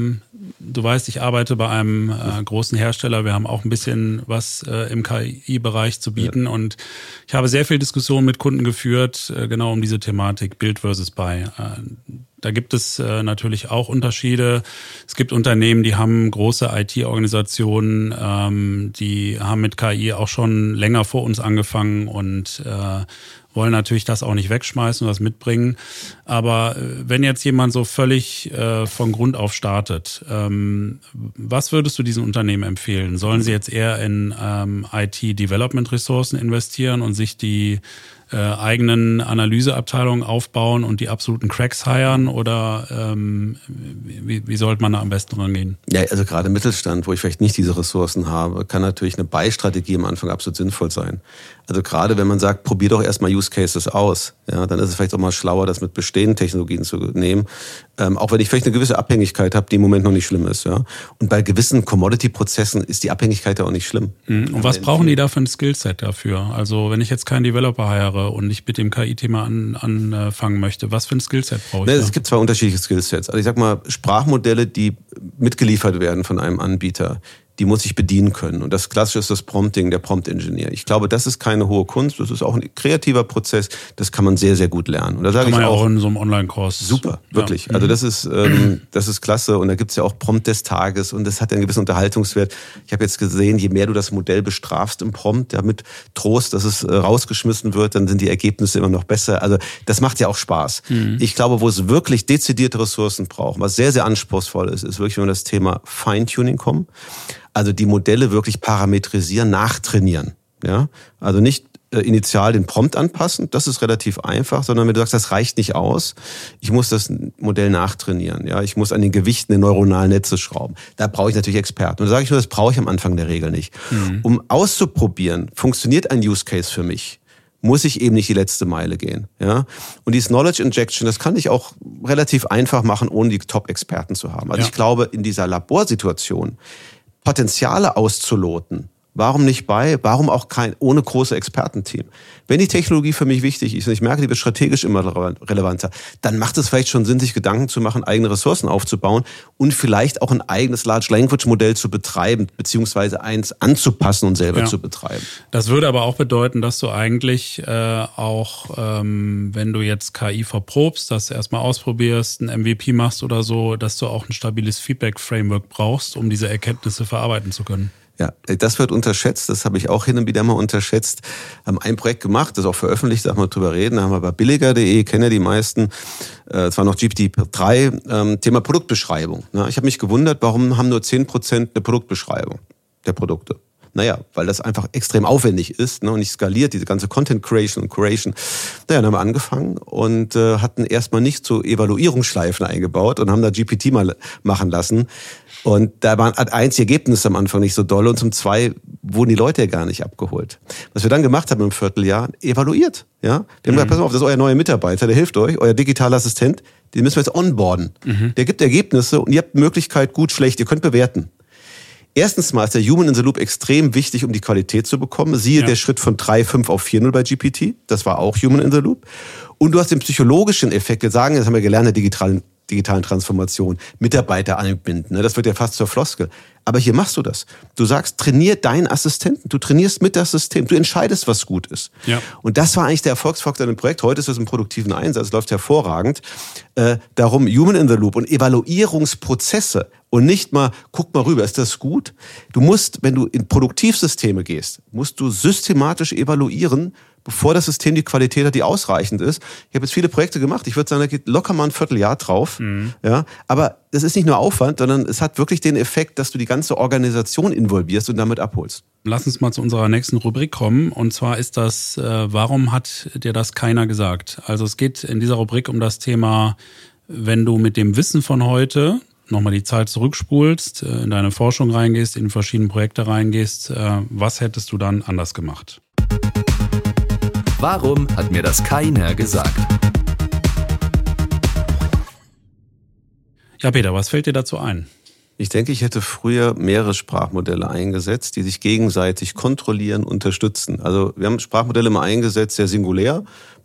du weißt, ich arbeite bei einem äh, großen Hersteller. Wir haben auch ein bisschen was äh, im K I-Bereich zu bieten. Ja. Und ich habe sehr viel Diskussionen mit Kunden geführt, äh, genau um diese Thematik Build versus Buy. Äh, Da gibt es äh, natürlich auch Unterschiede. Es gibt Unternehmen, die haben große I T-Organisationen, ähm, die haben mit K I auch schon länger vor uns angefangen und äh, wollen natürlich das auch nicht wegschmeißen und das mitbringen. Aber äh, wenn jetzt jemand so völlig äh, von Grund auf startet, ähm, was würdest du diesen Unternehmen empfehlen? Sollen sie jetzt eher in ähm, I T-Development-Ressourcen investieren und sich die Äh, eigenen Analyseabteilungen aufbauen und die absoluten Cracks hiren oder ähm, wie, wie sollte man da am besten rangehen? Ja, also gerade im Mittelstand, wo ich vielleicht nicht diese Ressourcen habe, kann natürlich eine Buy-Strategie am Anfang absolut sinnvoll sein. Also gerade wenn man sagt, probier doch erstmal Use Cases aus, ja, dann ist es vielleicht auch mal schlauer, das mit bestehenden Technologien zu nehmen, ähm, auch wenn ich vielleicht eine gewisse Abhängigkeit habe, die im Moment noch nicht schlimm ist. Ja. Und bei gewissen Commodity-Prozessen ist die Abhängigkeit ja auch nicht schlimm. Mhm. Und was brauchen die da für ein Skillset dafür? Also wenn ich jetzt keinen Developer heiere und ich mit dem K I-Thema an, anfangen möchte, was für ein Skillset brauche ich? Ne, es gibt zwei unterschiedliche Skillsets. Also ich sag mal, Sprachmodelle, die mitgeliefert werden von einem Anbieter, die muss ich bedienen können. Und das Klassische ist das Prompting, der Prompt-Engineer. Ich glaube, das ist keine hohe Kunst, das ist auch ein kreativer Prozess, das kann man sehr, sehr gut lernen. Und da sage ich kann man auch, ja auch in so einem Online-Kurs. Super, wirklich. Ja. Also das ist ähm, das ist klasse. Und da gibt's ja auch Prompt des Tages und das hat ja einen gewissen Unterhaltungswert. Ich habe jetzt gesehen, je mehr du das Modell bestrafst im Prompt, ja, mit Trost, dass es äh, rausgeschmissen wird, dann sind die Ergebnisse immer noch besser. Also das macht ja auch Spaß. Mhm. Ich glaube, wo es wirklich dezidierte Ressourcen braucht, was sehr, sehr anspruchsvoll ist, ist wirklich, wenn wir das Thema Feintuning kommen. Also die Modelle wirklich parametrisieren, nachtrainieren. Ja? Also nicht äh, initial den Prompt anpassen, das ist relativ einfach, sondern wenn du sagst, das reicht nicht aus, ich muss das Modell nachtrainieren. Ja? Ich muss an den Gewichten der neuronalen Netze schrauben. Da brauche ich natürlich Experten. Und da sage ich nur, das brauche ich am Anfang der Regel nicht. Mhm. Um auszuprobieren, funktioniert ein Use Case für mich, muss ich eben nicht die letzte Meile gehen. Ja? Und dieses Knowledge Injection, das kann ich auch relativ einfach machen, ohne die Top-Experten zu haben. Also ja. Ich glaube, in dieser Laborsituation Potenziale auszuloten. Warum nicht bei? Warum auch kein ohne große Expertenteam? Wenn die Technologie für mich wichtig ist und ich merke, die wird strategisch immer relevanter, dann macht es vielleicht schon Sinn, sich Gedanken zu machen, eigene Ressourcen aufzubauen und vielleicht auch ein eigenes Large Language Modell zu betreiben, beziehungsweise eins anzupassen und selber ja. zu betreiben. Das würde aber auch bedeuten, dass du eigentlich äh, auch, ähm, wenn du jetzt K I verprobst, das erstmal ausprobierst, ein M V P machst oder so, dass du auch ein stabiles Feedback-Framework brauchst, um diese Erkenntnisse verarbeiten zu können. Ja, das wird unterschätzt, das habe ich auch hin und wieder mal unterschätzt. Haben ein Projekt gemacht, das auch veröffentlicht, da haben wir drüber reden, da haben wir bei billiger punkt de, kennen ja die meisten, es war noch G P T drei, Thema Produktbeschreibung. Ich habe mich gewundert, warum haben nur zehn Prozent eine Produktbeschreibung der Produkte? Naja, weil das einfach extrem aufwendig ist, ne, und nicht skaliert, diese ganze Content Creation und Curation. Naja, dann haben wir angefangen und äh, hatten erstmal nicht so Evaluierungsschleifen eingebaut und haben da G P T mal machen lassen. Und da waren eins die Ergebnisse am Anfang nicht so doll und zum zwei wurden die Leute ja gar nicht abgeholt. Was wir dann gemacht haben im Vierteljahr, evaluiert. Ja, wir haben mhm. gesagt, pass mal auf, das ist euer neuer Mitarbeiter, der hilft euch, euer digitaler Assistent, den müssen wir jetzt onboarden. Mhm. Der gibt Ergebnisse und ihr habt Möglichkeit, gut, schlecht, ihr könnt bewerten. Erstens mal ist der Human in the Loop extrem wichtig, um die Qualität zu bekommen. Siehe ja. der Schritt von drei Komma fünf auf vier Komma null bei G P T. Das war auch Human in the Loop. Und du hast den psychologischen Effekt. Wir sagen, das haben wir gelernt in der digitalen, digitalen Transformation. Mitarbeiter einbinden. Das wird ja fast zur Floskel. Aber hier machst du das. Du sagst, trainier deinen Assistenten. Du trainierst mit das System. Du entscheidest, was gut ist. Ja. Und das war eigentlich der Erfolgsfaktor in dem Projekt. Heute ist es im produktiven Einsatz. Es läuft hervorragend. Äh, darum Human in the Loop und Evaluierungsprozesse. Und nicht mal, guck mal rüber, ist das gut? Du musst, wenn du in Produktivsysteme gehst, musst du systematisch evaluieren, bevor das System die Qualität hat, die ausreichend ist. Ich habe jetzt viele Projekte gemacht. Ich würde sagen, da geht locker mal ein Vierteljahr drauf. Mhm. Ja, aber das ist nicht nur Aufwand, sondern es hat wirklich den Effekt, dass du die ganze Organisation involvierst und damit abholst. Lass uns mal zu unserer nächsten Rubrik kommen. Und zwar ist das, äh, warum hat dir das keiner gesagt? Also es geht in dieser Rubrik um das Thema, wenn du mit dem Wissen von heute nochmal die Zeit zurückspulst, in deine Forschung reingehst, in verschiedene Projekte reingehst, was hättest du dann anders gemacht? Warum hat mir das keiner gesagt? Ja, Peter, was fällt dir dazu ein? Ich denke, ich hätte früher mehrere Sprachmodelle eingesetzt, die sich gegenseitig kontrollieren, unterstützen. Also wir haben Sprachmodelle immer eingesetzt, sehr singulär.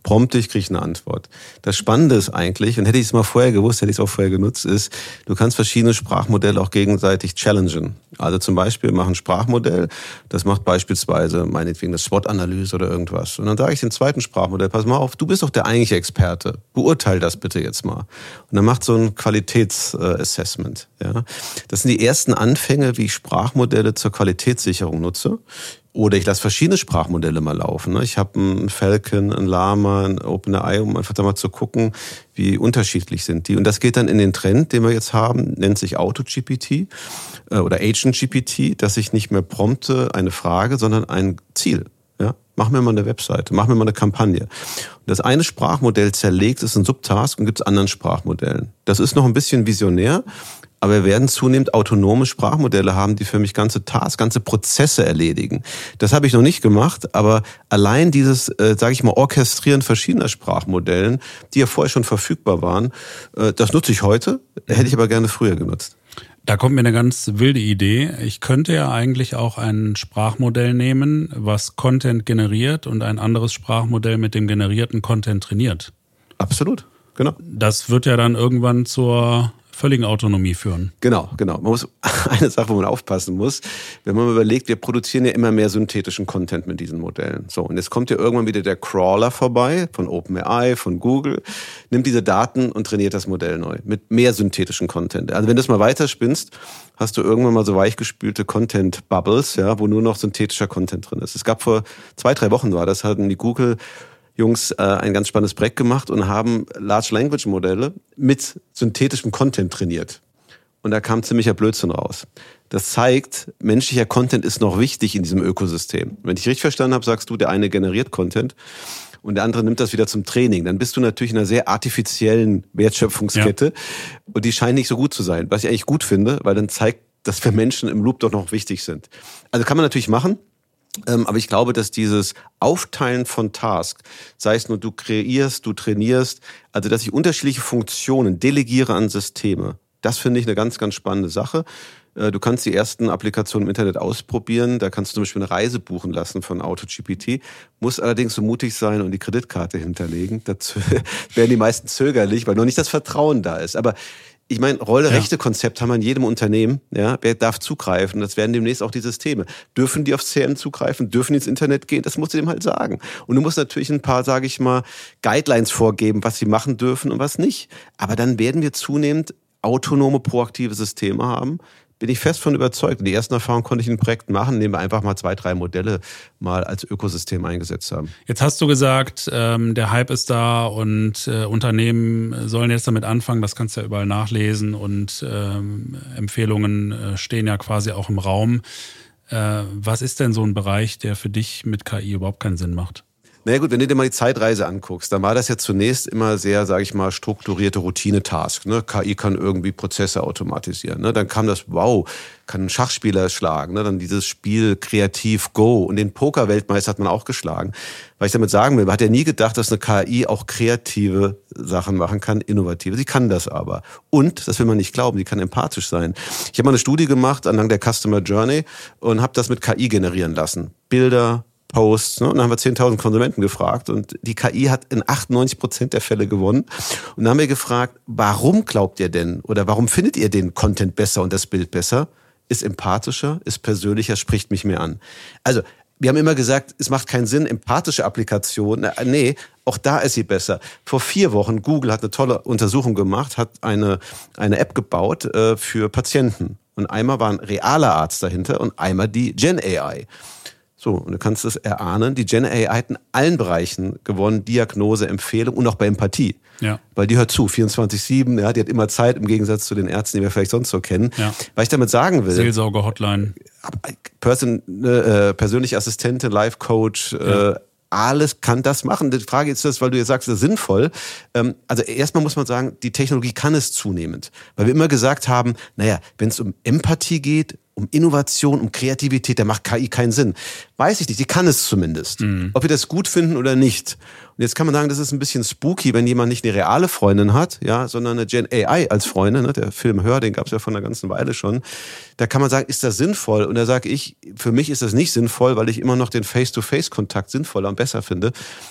prompte ich, kriege ich eine Antwort. Das Spannende ist eigentlich, und hätte ich es mal vorher gewusst, hätte ich es auch vorher genutzt, ist, du kannst verschiedene Sprachmodelle auch gegenseitig challengen. Also zum Beispiel mach ein Sprachmodell, das macht beispielsweise meinetwegen eine SWOT-Analyse oder irgendwas. Und dann sage ich dem zweiten Sprachmodell, pass mal auf, du bist doch der eigentliche Experte. Beurteil das bitte jetzt mal. Und dann macht so ein Qualitätsassessment. Ja. Das sind die ersten Anfänge, wie ich Sprachmodelle zur Qualitätssicherung nutze. Oder ich lasse verschiedene Sprachmodelle mal laufen. Ich habe einen Falcon, einen Llama, einen OpenAI, um einfach da mal zu gucken, wie unterschiedlich sind die. Und das geht dann in den Trend, den wir jetzt haben, nennt sich Auto-G P T oder Agent-G P T, dass ich nicht mehr prompte eine Frage, sondern ein Ziel. Ja? Mach mir mal eine Webseite, mach mir mal eine Kampagne. Und das eine Sprachmodell zerlegt ist ein Subtask und gibt es anderen Sprachmodellen. Das ist noch ein bisschen visionär. Aber wir werden zunehmend autonome Sprachmodelle haben, die für mich ganze Tasks, ganze Prozesse erledigen. Das habe ich noch nicht gemacht, aber allein dieses, äh, sage ich mal, Orchestrieren verschiedener Sprachmodellen, die ja vorher schon verfügbar waren, äh, das nutze ich heute, hätte ich aber gerne früher genutzt. Da kommt mir eine ganz wilde Idee. Ich könnte ja eigentlich auch ein Sprachmodell nehmen, was Content generiert und ein anderes Sprachmodell mit dem generierten Content trainiert. Absolut, genau. Das wird ja dann irgendwann zur völligen Autonomie führen. Genau, genau. Man muss eine Sache, wo man aufpassen muss, wenn man überlegt, wir produzieren ja immer mehr synthetischen Content mit diesen Modellen. So, und jetzt kommt ja irgendwann wieder der Crawler vorbei von OpenAI, von Google, nimmt diese Daten und trainiert das Modell neu mit mehr synthetischen Content. Also wenn du es mal weiterspinnst, hast du irgendwann mal so weichgespülte Content-Bubbles, ja, wo nur noch synthetischer Content drin ist. Es gab vor zwei, drei Wochen war das, hatten die Google Jungs äh, ein ganz spannendes Projekt gemacht und haben Large Language Modelle mit synthetischem Content trainiert. Und da kam ziemlicher Blödsinn raus. Das zeigt, menschlicher Content ist noch wichtig in diesem Ökosystem. Wenn ich richtig verstanden habe, sagst du, der eine generiert Content und der andere nimmt das wieder zum Training. Dann bist du natürlich in einer sehr artifiziellen Wertschöpfungskette ja. Und die scheint nicht so gut zu sein. Was ich eigentlich gut finde, weil dann zeigt, dass wir Menschen im Loop doch noch wichtig sind. Also kann man natürlich machen. Aber ich glaube, dass dieses Aufteilen von Tasks, sei es nur du kreierst, du trainierst, also dass ich unterschiedliche Funktionen delegiere an Systeme, das finde ich eine ganz, ganz spannende Sache. Du kannst die ersten Applikationen im Internet ausprobieren. Da kannst du zum Beispiel eine Reise buchen lassen von Auto-G P T. Muss allerdings so mutig sein und die Kreditkarte hinterlegen. Dazu werden die meisten zögerlich, weil noch nicht das Vertrauen da ist. Aber ich meine, Rolle-Rechte-Konzept haben wir in jedem Unternehmen. Ja, wer darf zugreifen? Das werden demnächst auch die Systeme. Dürfen die aufs C R M zugreifen? Dürfen die ins Internet gehen? Das musst du dem halt sagen. Und du musst natürlich ein paar, sage ich mal, Guidelines vorgeben, was sie machen dürfen und was nicht. Aber dann werden wir zunehmend autonome, proaktive Systeme haben. Bin ich fest von überzeugt. Und die ersten Erfahrungen konnte ich in Projekten machen, indem wir einfach mal zwei, drei Modelle mal als Ökosystem eingesetzt haben. Jetzt hast du gesagt, ähm, der Hype ist da und äh, Unternehmen sollen jetzt damit anfangen. Das kannst du ja überall nachlesen und ähm, Empfehlungen äh, stehen ja quasi auch im Raum. Äh, was ist denn so ein Bereich, der für dich mit K I überhaupt keinen Sinn macht? Naja gut, wenn du dir mal die Zeitreise anguckst, dann war das ja zunächst immer sehr, sage ich mal, strukturierte Routine-Task. Ne? K I kann irgendwie Prozesse automatisieren. Ne? Dann kam das, wow, kann ein Schachspieler schlagen. Ne? Dann dieses Spiel kreativ Go. Und den Poker-Weltmeister hat man auch geschlagen. Was ich damit sagen will, man hat ja nie gedacht, dass eine K I auch kreative Sachen machen kann, innovative. Sie kann das aber. Und, das will man nicht glauben, sie kann empathisch sein. Ich habe mal eine Studie gemacht anhand der Customer Journey und habe das mit K I generieren lassen. Bilder, Posts, ne? Und dann haben wir zehntausend Konsumenten gefragt und die K I hat in achtundneunzig Prozent der Fälle gewonnen. Und dann haben wir gefragt, warum glaubt ihr denn oder warum findet ihr den Content besser und das Bild besser? Ist empathischer, ist persönlicher, spricht mich mehr an. Also, wir haben immer gesagt, es macht keinen Sinn, empathische Applikationen. Nee, auch da ist sie besser. Vor vier Wochen, Google hat eine tolle Untersuchung gemacht, hat eine, eine App gebaut äh, für Patienten. Und einmal war ein realer Arzt dahinter und einmal die Gen A I. So, und du kannst es erahnen, die Gen A I hat in allen Bereichen gewonnen, Diagnose, Empfehlung und auch bei Empathie. Ja. Weil die hört zu, vierundzwanzig sieben, ja, die hat immer Zeit im Gegensatz zu den Ärzten, die wir vielleicht sonst so kennen. Ja. Was ich damit sagen will. Seelsorger-Hotline. Person, äh, persönliche Assistentin, Life-Coach, ja. äh, alles kann das machen. Die Frage ist das, weil du jetzt sagst, das ist sinnvoll. Also erstmal muss man sagen, die Technologie kann es zunehmend. Weil wir immer gesagt haben, naja, wenn es um Empathie geht, um Innovation, um Kreativität, da macht K I keinen Sinn. Weiß ich nicht, sie kann es zumindest. Mhm. Ob wir das gut finden oder nicht. Und jetzt kann man sagen, das ist ein bisschen spooky, wenn jemand nicht eine reale Freundin hat, ja, sondern eine Gen A I als Freundin. Ne? Der Film Hör, den gab es ja vor einer ganzen Weile schon. Da kann man sagen, ist das sinnvoll? Und da sage ich, für mich ist das nicht sinnvoll, weil ich immer noch den Face-to-Face-Kontakt sinnvoller und besser finde.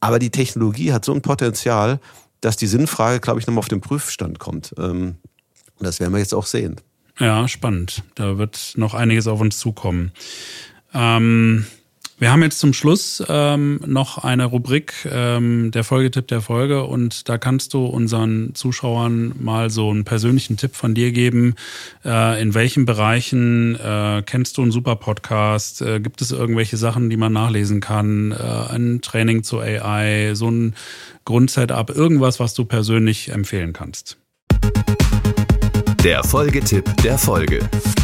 Aber die Technologie hat so ein Potenzial, dass die Sinnfrage, glaube ich, nochmal auf den Prüfstand kommt. Und das werden wir jetzt auch sehen. Ja, spannend. Da wird noch einiges auf uns zukommen. Ähm, wir haben jetzt zum Schluss ähm, noch eine Rubrik, ähm, der Folgetipp der Folge, und da kannst du unseren Zuschauern mal so einen persönlichen Tipp von dir geben. Äh, in welchen Bereichen äh, kennst du einen super Podcast? Äh, gibt es irgendwelche Sachen, die man nachlesen kann? Äh, ein Training zu A I, so ein Grundsetup, irgendwas, was du persönlich empfehlen kannst? Der Folgetipp der Folge.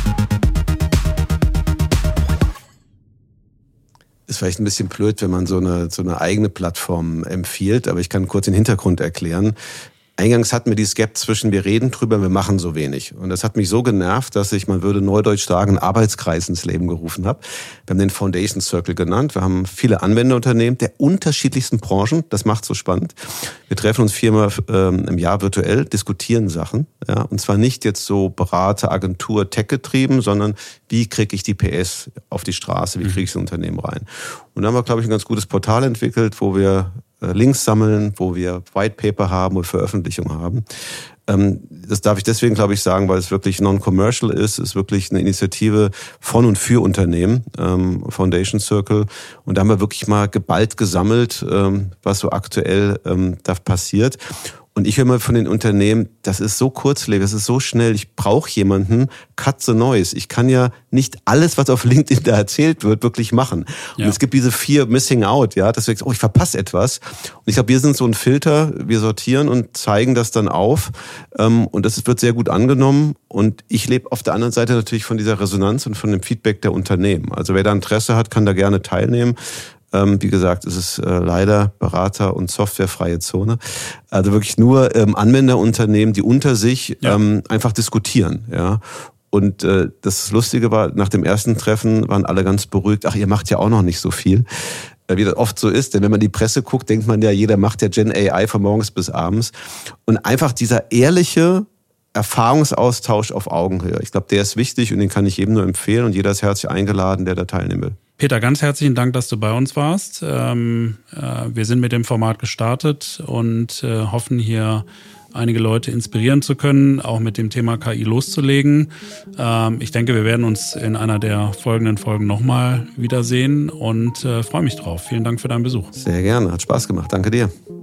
Ist vielleicht ein bisschen blöd, wenn man so eine, so eine eigene Plattform empfiehlt, aber ich kann kurz den Hintergrund erklären. Eingangs hatten wir dieses Gap zwischen wir reden drüber, wir machen so wenig. Und das hat mich so genervt, dass ich, man würde neudeutsch sagen, einen Arbeitskreis ins Leben gerufen habe. Wir haben den Foundation Circle genannt. Wir haben viele Anwenderunternehmen der unterschiedlichsten Branchen. Das macht so spannend. Wir treffen uns viermal ähm, im Jahr virtuell, diskutieren Sachen. Ja, und zwar nicht jetzt so Berater, Agentur, Tech getrieben, sondern wie kriege ich die P S auf die Straße, wie kriege ich das Unternehmen rein. Und da haben wir, glaube ich, ein ganz gutes Portal entwickelt, wo wir Links sammeln, wo wir White Paper haben und Veröffentlichungen haben. Das darf ich deswegen, glaube ich, sagen, weil es wirklich non-commercial ist. Es ist wirklich eine Initiative von und für Unternehmen, Foundation Circle. Und da haben wir wirklich mal geballt gesammelt, was so aktuell da passiert. Und ich höre mal von den Unternehmen, das ist so kurzlebig, das ist so schnell, ich brauche jemanden, cut the noise. Ich kann ja nicht alles, was auf LinkedIn da erzählt wird, wirklich machen. Und ja. Es gibt diese Fear Missing Out, ja, dass du denkst, oh, ich verpasse etwas. Und ich glaube, wir sind so ein Filter, wir sortieren und zeigen das dann auf. Und das wird sehr gut angenommen. Und ich lebe auf der anderen Seite natürlich von dieser Resonanz und von dem Feedback der Unternehmen. Also wer da Interesse hat, kann da gerne teilnehmen. Ähm, wie gesagt, es ist äh, leider Berater- und softwarefreie Zone. Also wirklich nur ähm, Anwenderunternehmen, die unter sich ja. ähm, einfach diskutieren. Ja. Und äh, das Lustige war, nach dem ersten Treffen waren alle ganz beruhigt. Ach, ihr macht ja auch noch nicht so viel. Äh, wie das oft so ist, denn wenn man die Presse guckt, denkt man ja, jeder macht ja Gen A I von morgens bis abends. Und einfach dieser ehrliche Erfahrungsaustausch auf Augenhöhe. Ich glaube, der ist wichtig und den kann ich jedem nur empfehlen und jeder ist herzlich eingeladen, der da teilnehmen will. Peter, ganz herzlichen Dank, dass du bei uns warst. Ähm, äh, wir sind mit dem Format gestartet und äh, hoffen hier einige Leute inspirieren zu können, auch mit dem Thema K I loszulegen. Ähm, ich denke, wir werden uns in einer der folgenden Folgen nochmal wiedersehen und äh, freue mich drauf. Vielen Dank für deinen Besuch. Sehr gerne, hat Spaß gemacht. Danke dir.